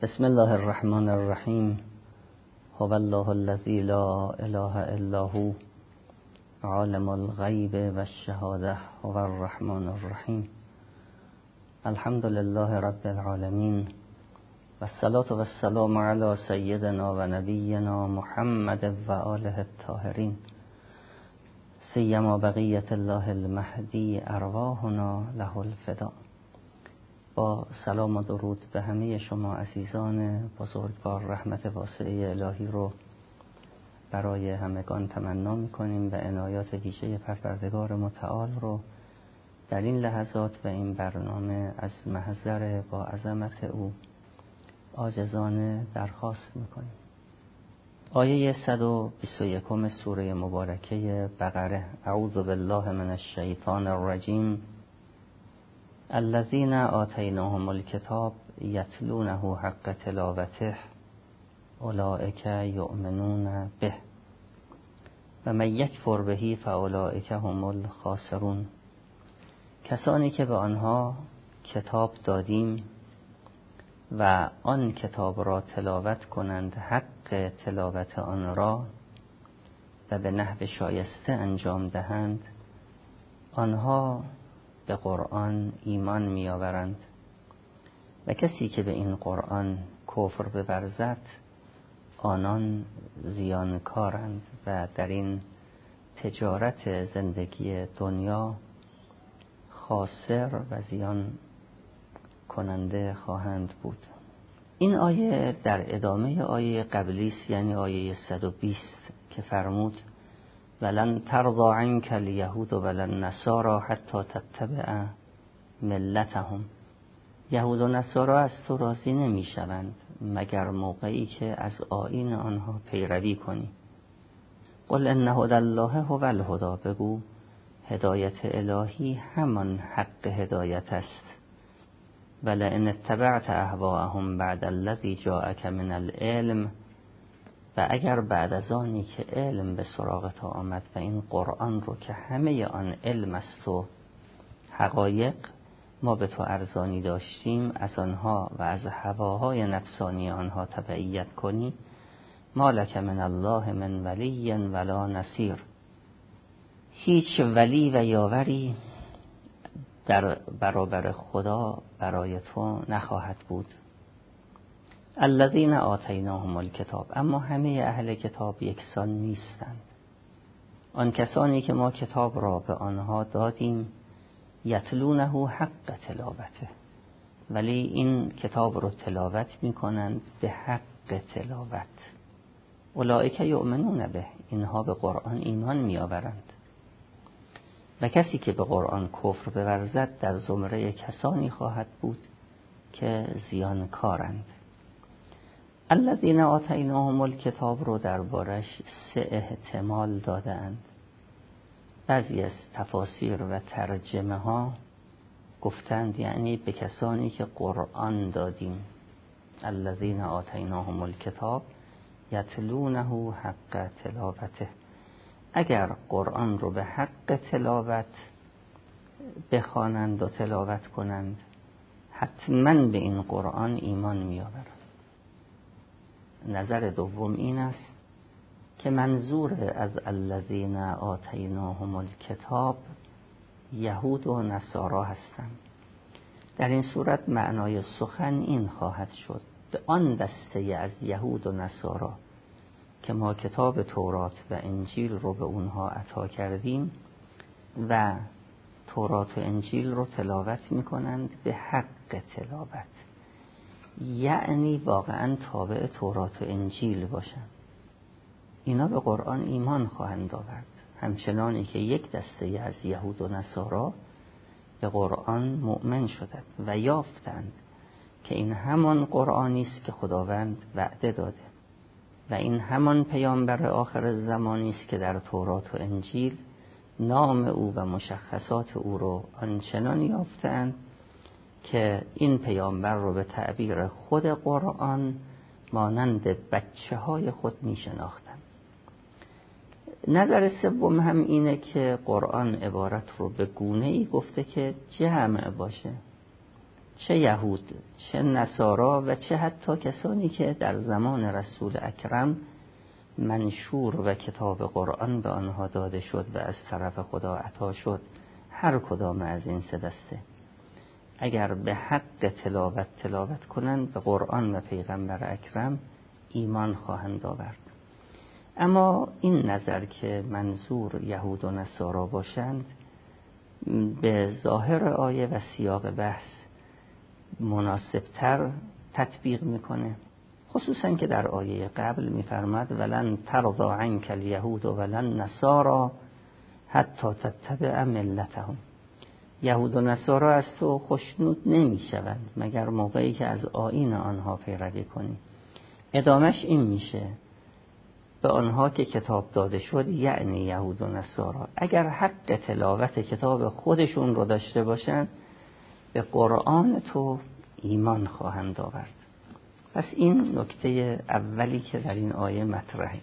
بسم الله الرحمن الرحیم. هو الله الذی لا اله الا هو عالم الغیب و الشهاده هو الرحمن الرحیم. الحمد لله رب العالمین و الصلاة و السلام علی سیدنا و نبینا محمد و آله الطاهرین سیما بقیت الله المهدی ارواحنا له الفدا. با سلام و درود به همه شما عزیزان بزرگوار، رحمت واسعه الهی رو برای همگان تمنا می‌کنیم و عنایات ویژه پروردگار متعال رو در این لحظات و این برنامه از محضر با عظمت او عاجزانه درخواست می‌کنیم. آیه 121 سوره مبارکه بقره: اعوذ بالله من الشیطان الرجیم. الذين آتيناهم الكتاب يتلونه حق تلاوته اولئك يؤمنون به و من یکفر به فاولئک هم الخاسرون. کسانی که به آنها کتاب دادیم و آن کتاب را تلاوت کنند حق تلاوت آن را و به نحو شایسته انجام دهند، آنها به قرآن ایمان می‌آورند و کسی که به این قرآن کفر بورزد آنان زیانکارند و در این تجارت زندگی دنیا خاسر و زیان کننده خواهند بود. این آیه در ادامه آیه قبلی است، یعنی آیه 120 که فرمود ولن ترضى عنك اليهود ولا النصارى حتى تتبع ملتهم. یهود و نصارا از تو راضی نمیشوند مگر موقعی که از آیین آنها پیروی کنی. قل ان هدی الله هو الهدی. بگو هدایت الهی همان حق هدایت است. ولئن اتبعت اهواءهم بعد الذی جاءک من العلم. و اگر بعد از آنی که علم به سراغ تو آمد و این قرآن رو که همه آن علم است و حقایق ما به تو ارزانی داشتیم از آنها و از هواهای نفسانی آنها تبعیت کنی، ما لک من الله من ولی ولا نصیر. هیچ ولی و یاوری در برابر خدا برای تو نخواهد بود. الذین آتیناهم الکتاب. اما همه اهل کتاب یکسان نیستند. آن کسانی که ما کتاب را به آنها دادیم یتلونه حق تلاوته، ولی این کتاب رو تلاوت می کنند به حق تلاوت. اولئک یؤمنون به. اینها به قرآن ایمان می آورند. و کسی که به قرآن کفر بورزد در زمره کسانی خواهد بود که زیانکارند. الذین آتیناهم الکتاب رو دربارش 3 احتمال دادند. بعضی از تفاسیر و ترجمه ها گفتند یعنی به کسانی که قرآن دادیم. الذین آتیناهم الکتاب یتلونه حق تلاوته. اگر قرآن رو به حق تلاوت بخوانند و تلاوت کنند حتما به این قرآن ایمان می‌آورند. نظر دوم این است که منظور از الذین آتیناهم الکتاب یهود و نصارا هستند. در این صورت معنای سخن این خواهد شد: به آن دسته از یهود و نصارا که ما کتاب تورات و انجیل رو به اونها عطا کردیم و تورات و انجیل رو تلاوت میکنند به حق تلاوت، یعنی واقعا تابع تورات و انجیل باشند، اینا به قرآن ایمان خواهند آورد، همچنانی که یک دسته از یهود و نصارا به قرآن مؤمن شدند و یافتند که این همان قرآنی است که خداوند وعده داده و این همان پیامبر آخر زمانی است که در تورات و انجیل نام او و مشخصات او رو آنچنان یافتند که این پیامبر رو به تعبیر خود قرآن مانند بچه های خود می شناختند. نظر سوم هم اینه که قرآن عبارت رو به گونه‌ای گفته که جمع باشه، چه یهود چه نصارا و چه حتی کسانی که در زمان رسول اکرم منشور و کتاب قرآن به آنها داده شد و از طرف خدا عطا شد، هر کدام از این سه دسته اگر به حق تلاوت کنند به قرآن و پیغمبر اکرم ایمان خواهند آورد. اما این نظر که منظور یهود و نصارا باشند به ظاهر آیه و سیاق بحث مناسبتر تطبیق میکنه، خصوصا که در آیه قبل میفرماد ولن ترضى عنک الیهود ولن نصارا حتی تتبع ملتهم. یهود و نصارا از تو خوشنود نمیشوند مگر موقعی که از آیین آنها پیروی کنی. ادامش این میشه به آنها که کتاب داده شد، یعنی یهود و نصارا، اگر حق تلاوت کتاب خودشون رو داشته باشند به قرآن تو ایمان خواهند آورد. پس این نکته اولی که در این آیه مطرحه.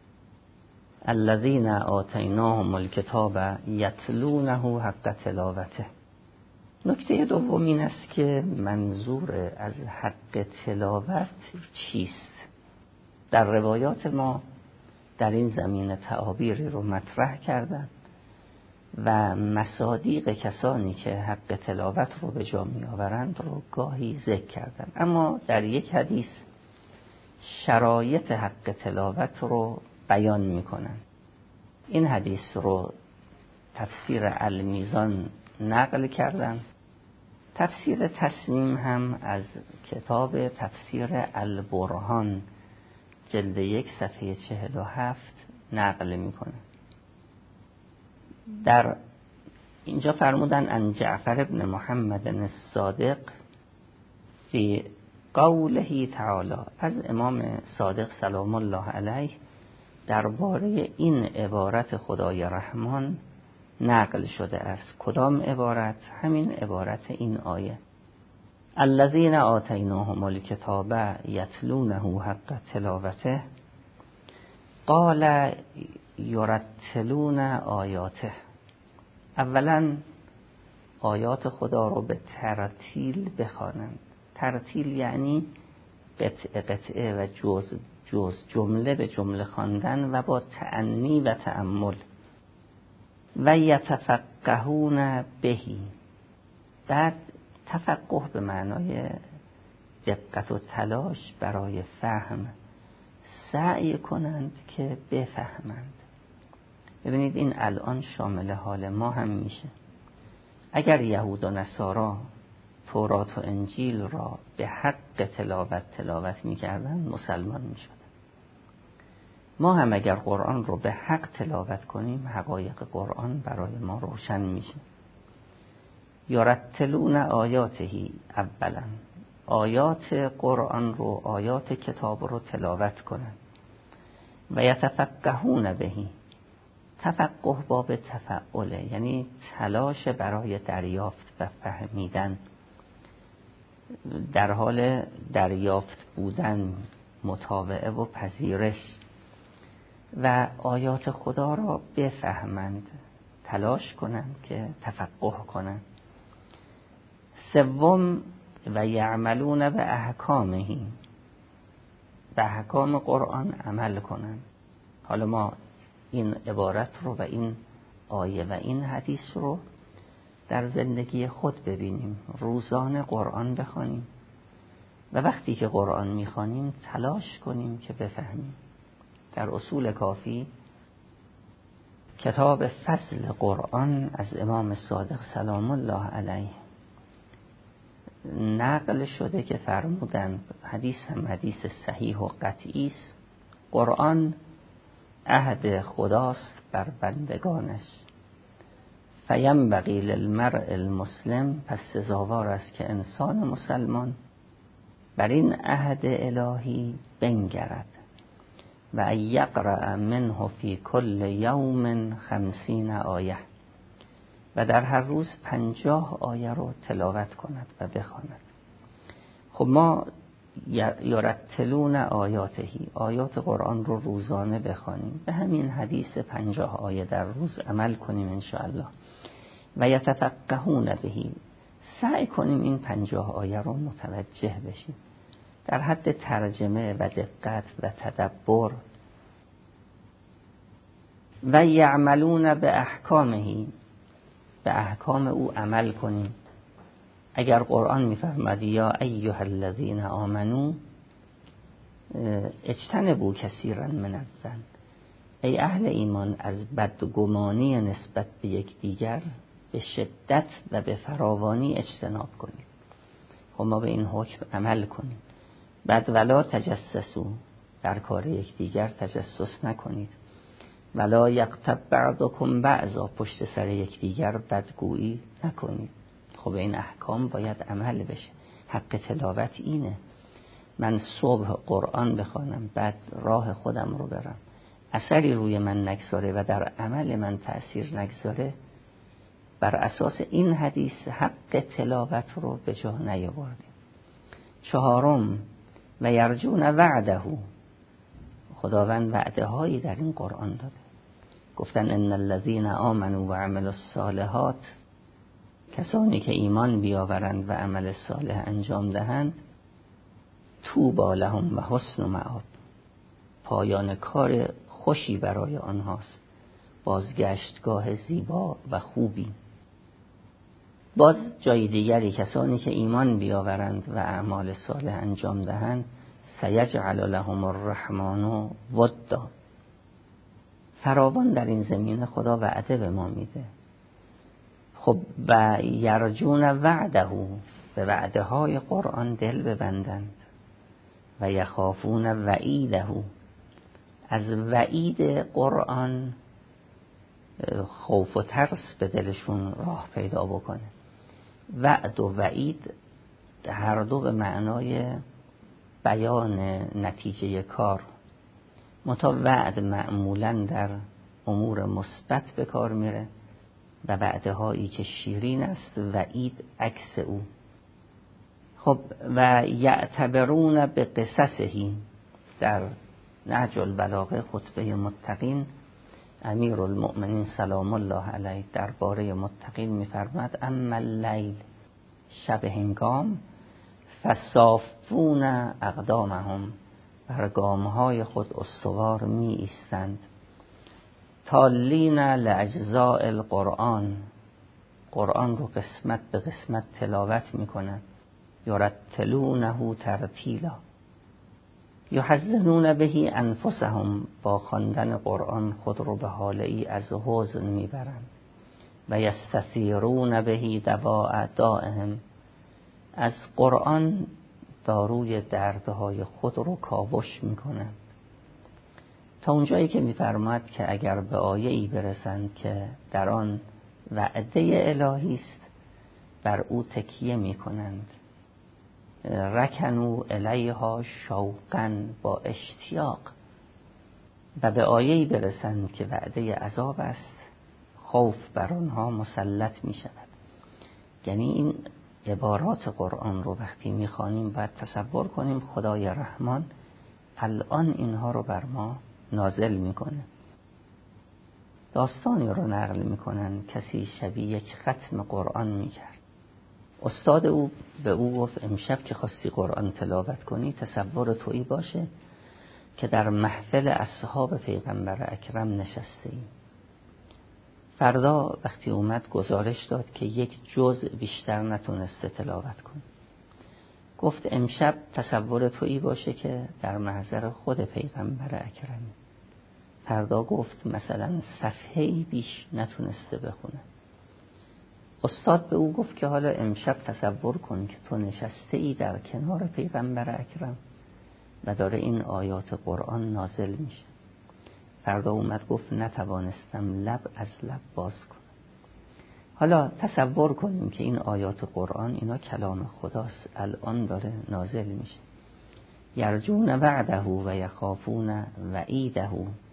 الذین آتیناهم الکتاب یتلونه حق تلاوته. نکته دوم این است که منظور از حق تلاوت چیست؟ در روایات ما در این زمینه تعابیری رو مطرح کردن و مصادیق کسانی که حق تلاوت رو به جا می آورند رو گاهی ذکر کردن، اما در یک حدیث شرایط حق تلاوت رو بیان می کنن. این حدیث رو تفسیر المیزان نقل کردن. تفسیر تسنیم هم از کتاب تفسیر البرهان جلد 1 صفحه 47 نقل میکنه. در اینجا فرمودن ان جعفر ابن محمد الصادق فی قوله تعالی، از امام صادق سلام الله علیه درباره این عبارت خدای رحمان نقل شده است. کدام عبارت؟ همین عبارت این آیه الذین آتیناهم الکتاب یتلونه حق تلاوته قال یرتلون آیاته. اولا آیات خدا رو به ترتیل بخوانند. ترتیل یعنی قطعه و جز جمله به جمله خواندن و با تأنی و تأمل. و یتفقهون بهی، بعد تفقه به معنای دقت و تلاش برای فهم، سعی کنند که بفهمند. ببینید این الان شامل حال ما هم میشه. اگر یهود و نصارا تورات و انجیل را به حق تلاوت میکردن مسلمان میشد. ما هم اگر قرآن رو به حق تلاوت کنیم حقایق قرآن برای ما روشن میشه. یرتلون آیاتهی، اولا آیات قرآن رو، آیات کتاب رو تلاوت کنن. و یتفقهون بهی، تفقه باب تفعله، یعنی تلاش برای دریافت و فهمیدن، در حال دریافت بودن، مطاوعه و پذیرش و آیات خدا را بفهمند، تلاش کنند که تفقه کنند. سوم و یعملون به احکامهی، به احکام قرآن عمل کنند. حالا ما این عبارت رو و این آیه و این حدیث رو در زندگی خود ببینیم. روزانه قرآن بخوانیم و وقتی که قرآن میخوانیم تلاش کنیم که بفهمیم. در اصول کافی کتاب فضل قرآن از امام صادق سلام الله علیه نقل شده که فرمودند، حدیث هم حدیث صحیح و قطعی است، قرآن عهد خداست بر بندگانش، فینبغی للمرء المسلم، پس سزاوار است که انسان مسلمان بر این عهد الهی بنگرد و یقرأ منه فی کل یوم 50 آیه، و در هر روز 50 آیه رو تلاوت کند و بخواند. خب ما یرتلون آیاتهی، آیات قرآن رو روزانه بخوانیم، به همین حدیث 50 آیه در روز عمل کنیم انشاءالله. و یتفقهون بهی، سعی کنیم این 50 آیه رو متوجه بشیم در حد ترجمه و دقت و تدبر. و یعملون به احکامه، به احکام او عمل کنیم. اگر قرآن میفرماد یا ایها الذین آمنو اجتنبوا کثیرا من الظن، ای اهل ایمان از بدگمانی نسبت به یکدیگر به شدت و به فراوانی اجتناب کنید. خب ما به این حکم عمل کنیم. بعد ولا تجسسوا، در کار یکدیگر تجسس نکنید. ولا یغتب بعضکم بعضا، پشت سر یکدیگر بدگویی نکنید. خب این احکام باید عمل بشه. حق تلاوت اینه. من صبح قرآن بخوانم بعد راه خودم رو برم، اثری روی من نگذاره و در عمل من تأثیر نگذاره، بر اساس این حدیث حق تلاوت رو به جا نیاوردیم. 4 و یرجون وعده، خداوند وعده هایی در این قرآن داده. گفتن ان الذين آمنوا و عملوا الصالحات، کسانی که ایمان بیاورند و عمل صالح انجام دهند، طوبی لهم و حسن مآب، پایان کار خوشی برای آنهاست، بازگشتگاه زیبا و خوبی. باز جای دیگری کسانی که ایمان بیاورند و اعمال صالح انجام دهند، سیجعل لهم الرحمن ودا، فراوان در این زمینه خدا وعده به ما میده. خب و یرجون وعده، به وعده های قرآن دل ببندند. و یخافون وعیده، از وعید قرآن خوف و ترس به دلشون راه پیدا بکنه. وعد و وعید هر دو به معنای بیان نتیجه کار. منتها وعد معمولاً در امور مثبت به کار میره و وعده هایی که شیرین است، وعید عکس او. خب و یعتبرون به قصصه، در نهج البلاغه خطبه متقین امیر المؤمنین سلام الله علیه درباره متقین میفرماد اما اللیل، شب هنگام، فصافون اقدامهم، بر گامهای خود استوار می ایستند. تالین لاجزاء القرآن، قرآن رو قسمت به قسمت تلاوت میکنند. یرتلونه ترتیلا، یحزنون بهی انفسهم، با خواندن قرآن خود رو به حاله ای از حزن میبرند. و یستثیرون بهی دواء دائهم، از قرآن داروی دردهای خود رو کاوش میکنند. تا اونجایی که میفرماد که اگر به آیه‌ای برسند که در آن وعده الهی است، بر او تکیه میکنند. رکنوا الیها شوقا، با اشتیاق. و به آیه‌ای برسند که وعده عذاب است، خوف بر آنها مسلط می شود. یعنی این عبارات قرآن رو وقتی میخوانیم باید تصور کنیم خدای رحمان الان اینها رو بر ما نازل میکنه. داستانی رو نقل میکنن کسی شبیه یک ختم قرآن میکرد. استاد او به او گفت امشب که خواستی قرآن تلاوت کنی تصور تویی باشه که در محفل اصحاب پیغمبر اکرم نشسته ای. فردا وقتی اومد گزارش داد که یک جزء بیشتر نتونسته تلاوت کنه. گفت امشب تصور تویی باشه که در محضر خود پیغمبر اکرم. فردا گفت مثلا صفحه‌ای بیش نتونسته بخونه. استاد به او گفت که حالا امشب تصور کن که تو نشسته ای در کنار پیغمبر اکرم و داره این آیات قرآن نازل میشه. فردا اومد گفت نتوانستم لب از لب باز کنم. حالا تصور کنیم که این آیات قرآن اینا کلام خداست، الان داره نازل میشه. یرجون وعده و یخافون وعیده.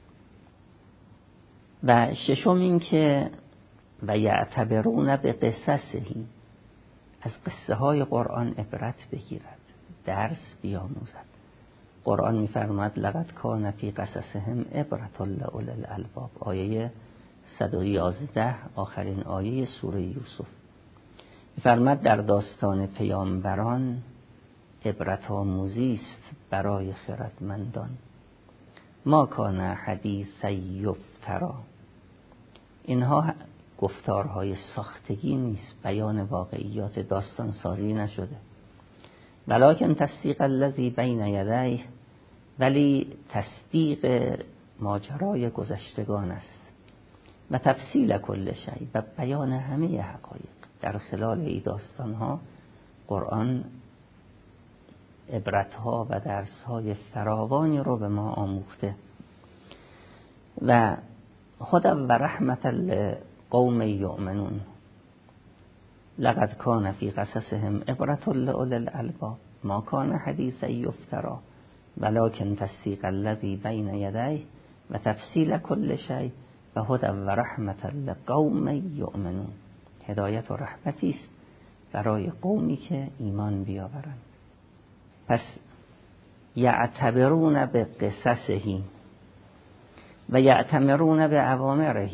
و ششم این که و یعتبرون به قصصه، از قصه های قرآن عبرت بگیرد، درس بیاموزد. قرآن میفرماد لقد کان فی قصصهم عبرة لأولی الالباب، آیه 111 آخرین آیه سوره یوسف. فرمود در داستان پیامبران عبرت آموزی است برای خردمندان. ما کان حدیث یفتری، اینها گفتارهای ساختگی نیست، بیان واقعیات داستان سازی نشده. ولکن تصدیق الذی بین یدیه، ولی تصدیق ماجرای گذشتگان است. و تفصیل کل شیء، و بیان همه حقایق. در خلال این داستانها قرآن عبرتها و درسهای فراوانی رو به ما آموخته. و هدی و رحمت لقوم یؤمنون، لقد کان فی قصصهم عبرة لأولی الالباب، ما کان حدیثا یفتری ولکن تصدیق الذی بین یدیه و تفصیل کل شیء و هدی و رحمت لقوم یؤمنون. هدایت و رحمتی است برای قومی که ایمان بیاورند. پس یعتبرون به قصصه و یعتمرون به اوامره،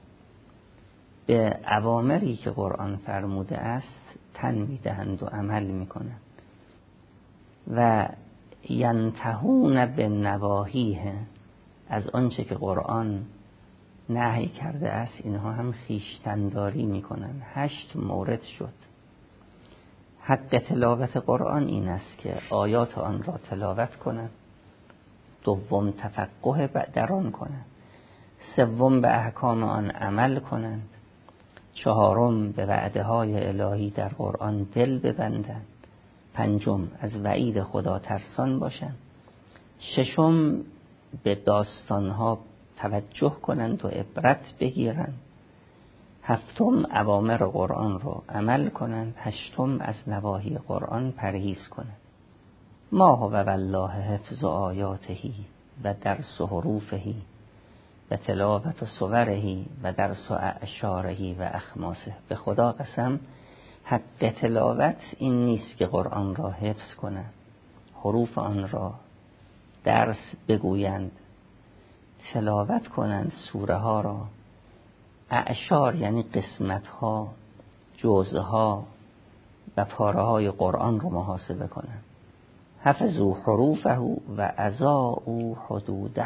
به اوامری که قرآن فرموده است تن میدهند و عمل میکنند. و ینتهون به نواهیه، از آنچه که قرآن نهی کرده است اینها هم خویشتن‌داری میکنند. 8 مورد شد. حق تلاوت قرآن این است که آیات آن را تلاوت کنند. دوم تفقه در آن کنند. سوم به احکام آن عمل کنند. چهارم به وعده های الهی در قرآن دل ببندند. پنجم از وعید خدا ترسان باشند. ششم به داستانها توجه کنند و عبرت بگیرند. هفتم اوامر قرآن رو عمل کنند. هشتم از نواهی قرآن پرهیز کنند. ما هو والله حفظ آیاته و درس حروفه و تلاوت صوره و درس اعشاره و اخماسه. به خدا قسم حق تلاوت این نیست که قرآن را حفظ کنند، حروف آن را درس بگویند، تلاوت کنند سوره ها را. اعشار یعنی قسمت ها، جزء ها و پاره های قرآن رو محاسبه کنند. حفظوا حروفه و اضاعوا حدوده،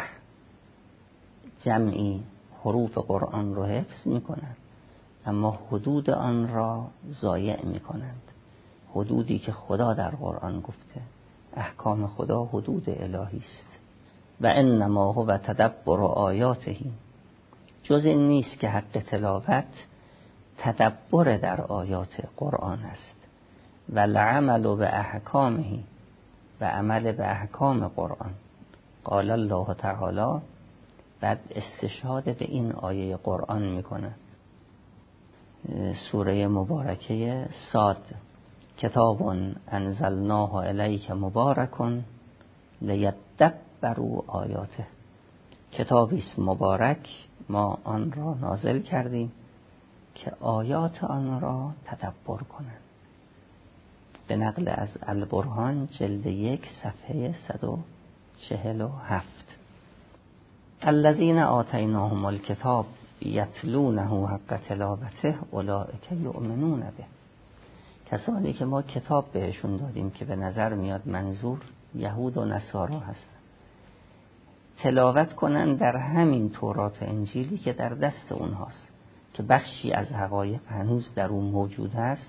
جمعی حروف قرآن رو حفظ می کنند اما حدود آن را ضایع می کنند. حدودی که خدا در قرآن گفته، احکام خدا حدود الهی است. و انما هو تدبر آیاته، جز این نیست که حق تلاوت تدبر در آیات قرآن است. و العمل به احکامه، و عمل به احکام قرآن. قال الله تعالی، بعد استشهاد به این آیه قرآن میکنه. سوره مبارکه صاد، کتاب انزلناه الیک مبارک لیدبروا آیاته، کتابی است مبارک ما آن را نازل کردیم که آیات آن را تدبر کنند. به نقل از البرهان جلد 1 صفحه 147. الذين آتیناهم الکتاب یتلونه حق تلاوته اولئک یؤمنون به، کسانی که ما کتاب بهشون دادیم که به نظر میاد منظور یهود و نصارا هستند، تلاوت کنن در همین تورات و انجیلی که در دست اونهاست که بخشی از حقایق هنوز در اون موجود هست.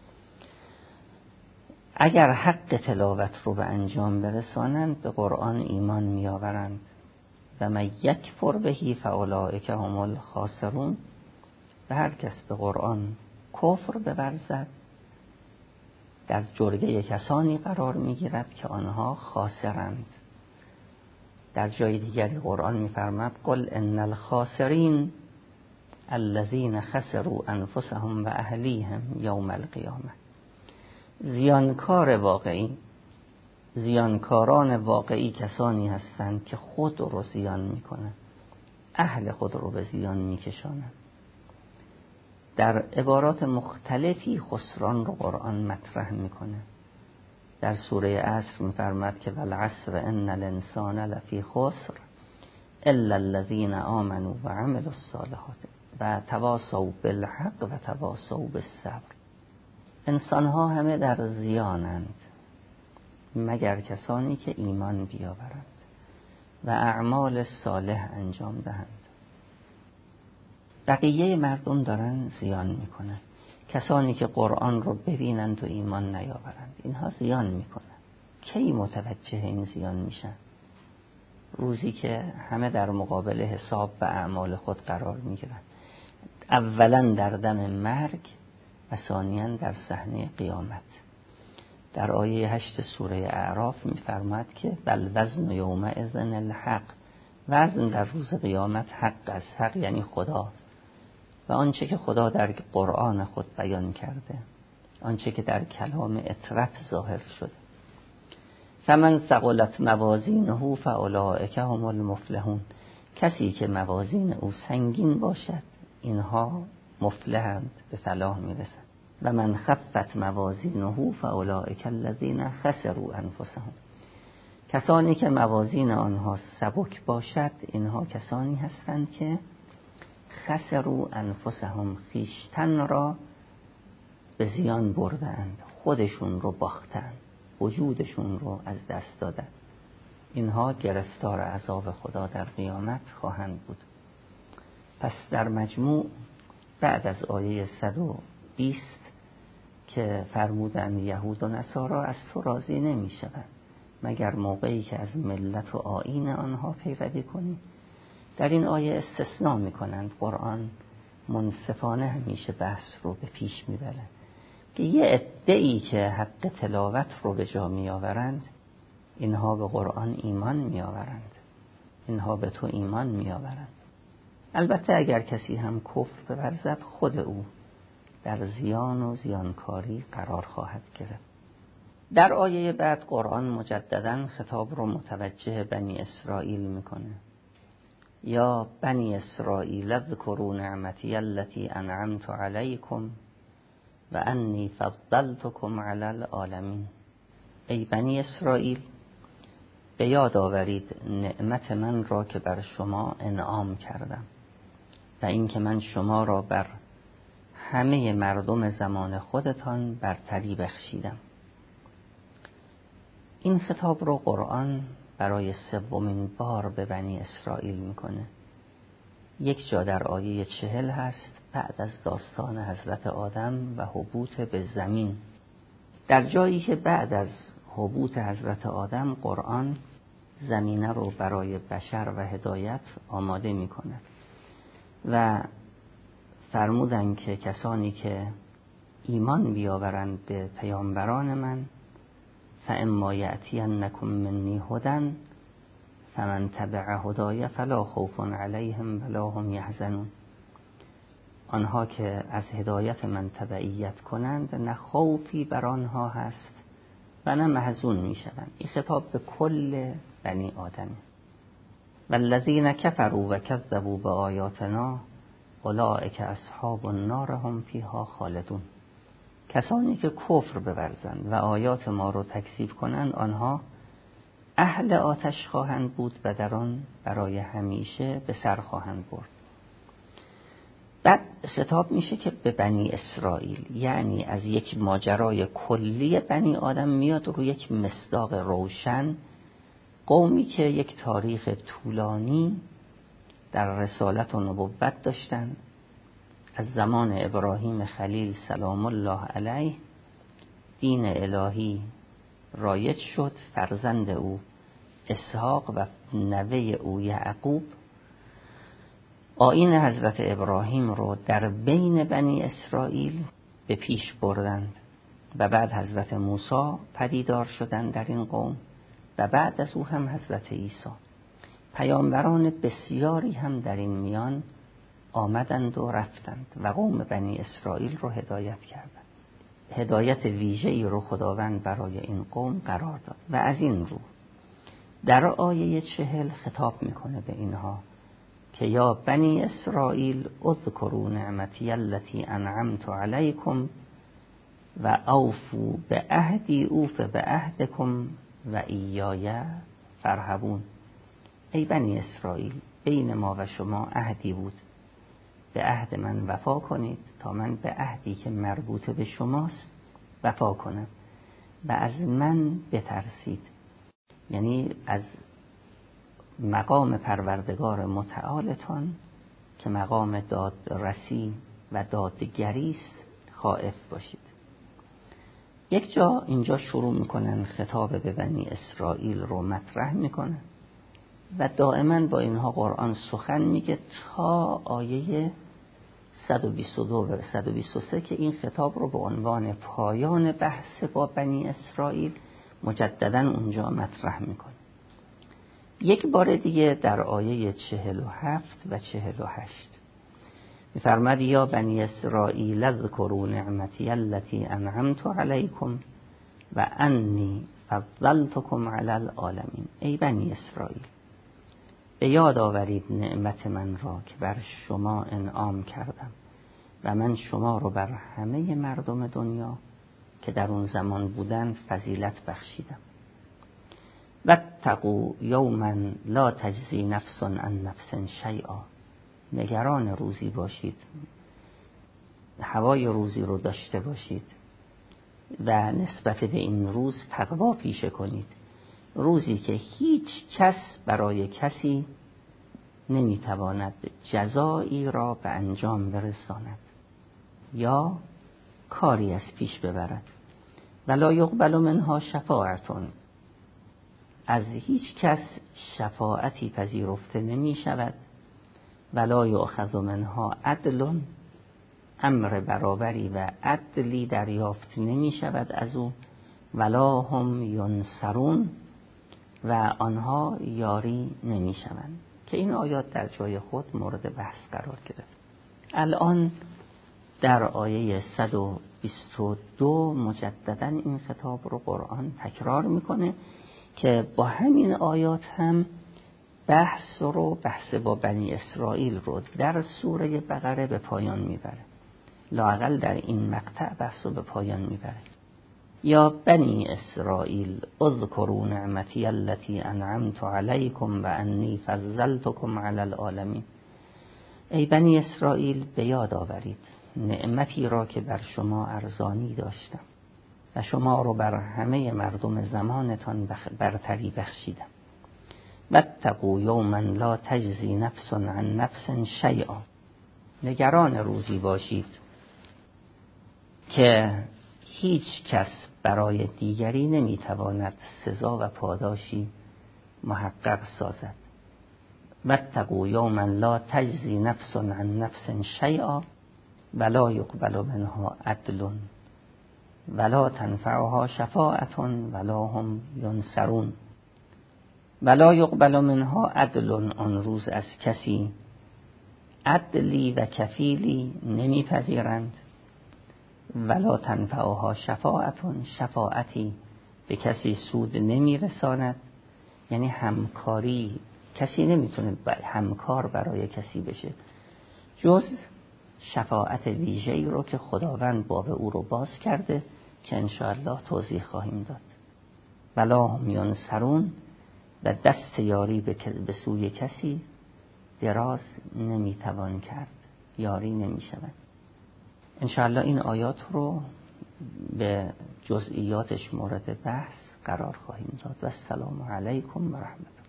اگر حق تلاوت رو به انجام برسانند به قرآن ایمان میآورند. و من یکفر بهی فاولئک هم الخاسرون، و هر کس به قرآن کفر بورزد در جرگه کسانی قرار میگیرد که آنها خاسرند. در جای دیگری قرآن میفرماد قل ان الخاسرین الذین خسروا انفسهم و اهلیهم یوم القیامه. زیانکار واقعی، زیانکاران واقعی کسانی هستند که خود رو زیان میکنند، اهل خود رو به زیان میکشانند. در عبارات مختلفی خسران رو قرآن مطرح میکنه. در سوره عصر میفرماد که والعصر ان الانسان لفی خسر الا الذین آمنوا و عملوا الصالحات و تواصوا بالحق و تواصوا بالصبر. انسان ها همه در زیانند مگر کسانی که ایمان بیاورند و اعمال صالح انجام دهند. بقیه مردم دارن زیان میکنن. کسانی که قرآن رو ببینند و ایمان نیاورند اینها زیان میکنن. کی متوجه این زیان میشن؟ روزی که همه در مقابل حساب و اعمال خود قرار میگیرن، اولا در دم مرگ و ثانیاً در صحنه قیامت. در آیه 8 سوره اعراف میفرماد که بل وزن یومئذ الحق، وزن در روز قیامت حق است. حق یعنی خدا و آنچه که خدا در قرآن خود بیان کرده، آنچه که در کلام اطرت ظاهر شده. فمن ثقلت موازینه فاولئک هم المفلحون، کسی که موازین او سنگین باشد اینها مفلحند، به فلاح میرسند. و من خفت موازینه فاولئک الذین خسروا انفسهم، کسانی که موازین آنها سبک باشد اینها کسانی هستند که خسروا انفسهم، خویشتن را به زیان بردند، خودشون رو باختند، وجودشون رو از دست دادند. اینها گرفتار عذاب خدا در قیامت خواهند بود. پس در مجموع بعد از آیه 120 که فرمودند یهود و نصارا از تو راضی نمی شوند مگر موقعی که از ملت و آیین آنها پیروی کنی، در این آیه استثناء می کنند. قرآن منصفانه همیشه بحث رو به پیش می بره که یه عده‌ای که حق تلاوت رو به جا می آورند اینها به قرآن ایمان می آورند، اینها به تو ایمان می آورند. البته اگر کسی هم کفر بورزد خود او در زیان و زیانکاری قرار خواهد گرفت. در آیه بعد قرآن مجدداً خطاب رو متوجه بنی اسرائیل میکنه. یا بنی اسرائیل اذکروا نعمتی التي انعمت علیکم و انی فضلتکم علی العالمین. ای بنی اسرائیل به یاد آورید نعمت من را که بر شما انعام کردم و اینکه من شما را بر همه مردم زمان خودتان برتری بخشیدم. این خطاب رو قرآن برای سومین بار به بنی اسرائیل میکنه. یک جا در آیه 40 هست بعد از داستان حضرت آدم و هبوط به زمین. در جایی که بعد از هبوط حضرت آدم قرآن زمینه رو برای بشر و هدایت آماده میکنه و فرمودن که کسانی که ایمان بیاورند به پیامبران من فاما یأتینکم منی هدی فمن تبع هدای فلا خوف علیهم ولا هم یحزنون. آنها که از هدایت من تبعیت کنند نه خوفی بر آنها هست و نه محزون میشوند. این خطاب به کل بنی آدم. والذین کفروا و کذبوا بآیاتنا اولئک اصحاب النار هم فیها خالدون. کسانی که کفر بورزند و آیات ما رو تکذیب کنند آنها اهل آتش خواهند بود و در آن برای همیشه به سر خواهند برد. بعد خطاب میشه که به بنی اسرائیل، یعنی از یک ماجرای کلی بنی آدم میاد رو یک مصداق روشن، قومی که یک تاریخ طولانی در رسالت و نبوت داشتن. از زمان ابراهیم خلیل سلام الله علیه دین الهی رایج شد، فرزند او اسحاق و نوه او یعقوب آیین حضرت ابراهیم رو در بین بنی اسرائیل به پیش بردند و بعد حضرت موسی پدیدار شدند در این قوم و بعد از او هم حضرت عیسی. پیامبران بسیاری هم در این میان آمدند و رفتند و قوم بنی اسرائیل رو هدایت کردند. هدایت ویژه‌ای رو خداوند برای این قوم قرار داد و از این رو در آیه 40 خطاب میکنه به اینها که یا بنی اسرائیل اذکروا نعمتی التي انعمت علیکم و اوفوا بعهدی اوف بعهدکم و ایای فرهبون. ای بنی اسرائیل بین ما و شما عهدی بود، به عهد من وفا کنید تا من به عهدی که مربوط به شماست وفا کنم و از من بترسید. یعنی از مقام پروردگار متعالتان که مقام دادرسی و دادگری است خائف باشید. یک جا اینجا شروع میکنن خطاب به بنی اسرائیل رو مطرح میکنن و دائما با اینها قرآن سخن میگه تا آیه 122 و 123 که این خطاب رو به عنوان پایان بحث با بنی اسرائیل مجددا اونجا مطرح میکنه. یک بار دیگه در آیه 47 و 48 می‌فرماید یا بنی اسرائیل اذکروا نعمتی التي انعمت علیکم و انی فضلتکم علی العالمین. ای بنی اسرائیل، به یاد آورید نعمت من را که بر شما انعام کردم و من شما رو بر همه مردم دنیا که در اون زمان بودن فضیلت بخشیدم. واتقوا یوما لا تجزی نفس عن نفس شیئا. نگران روزی باشید، هوای روزی رو داشته باشید و نسبت به این روز تقوا پیشه کنید. روزی که هیچ کس برای کسی نمیتواند جزایی را به انجام برساند یا کاری از پیش ببرد. ولا یقبل منها شفاعتون. از هیچ کس شفاعتی پذیرفته نمی شود. ولا یؤخذ منها عدل. امر برابری و عدلی دریافت نمی شود از او. ولا هم ینصرون. و آنها یاری نمی شوند. که این آیات در جای خود مورد بحث قرار گرفت. الان در آیه 122 مجددا این خطاب رو قرآن تکرار میکنه که با همین آیات هم بحث با بنی اسرائیل رو در سوره بقره به پایان میبره. لااقل در این مقطع بحث رو به پایان میبره. یا بنی اسرائیل اذکروا نعمتی التي انعمت علیکم و انی فضلتکم علی العالمین. ای بنی اسرائیل، به یاد آورید نعمتی را که بر شما ارزانی داشتم و شما رو بر همه مردم زمانتان برتری بخشیدم. واتقوا یوما لا تجزی نفس عن نفس شیئا. نگران روزی باشید که هیچ کس برای دیگری نمیتواند سزا و پاداشی محقق سازد. واتقوا یوما لا تجزی نفس عن نفس شیئا ولا یقبل منها عدل ولا تنفعها شفاعة ولا هم ینصرون. ولا یقبل منها عدل. آن روز از کسی عدلی و کفیلی نمیپذیرند. ولا تنفعها شفاعة. شفاعتی به کسی سود نمیرساند. یعنی همکاری، کسی نمیتونه همکار برای کسی بشه جز شفاعت ویژه‌ای رو که خداوند باب او رو باز کرده که انشاءالله توضیح خواهیم داد. ولا هم ینصرون. و دست یاری به سوی کسی دراز نمیتوان کرد، یاری نمیشود. انشاءالله این آیات رو به جزئیاتش مورد بحث قرار خواهیم داد. و السلام علیکم و رحمت الله.